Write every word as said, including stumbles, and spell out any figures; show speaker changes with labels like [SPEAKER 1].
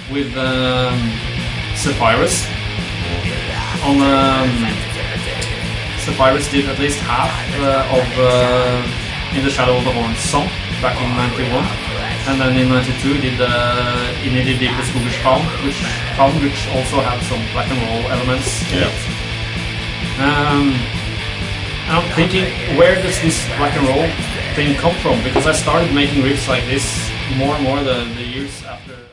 [SPEAKER 1] with um, Zephyrus. On um, Zephyrus did at least half uh, of uh, In the Shadow of the Horned song back in ninety-one, and then in ninety-two did uh, In the Deepest Skogish Calm, which Calm, which also had some black and roll elements in
[SPEAKER 2] Yeah.
[SPEAKER 1] it. Um, and I'm thinking, where does this black and roll thing come from? Because I started making riffs like this more and more the, the years after.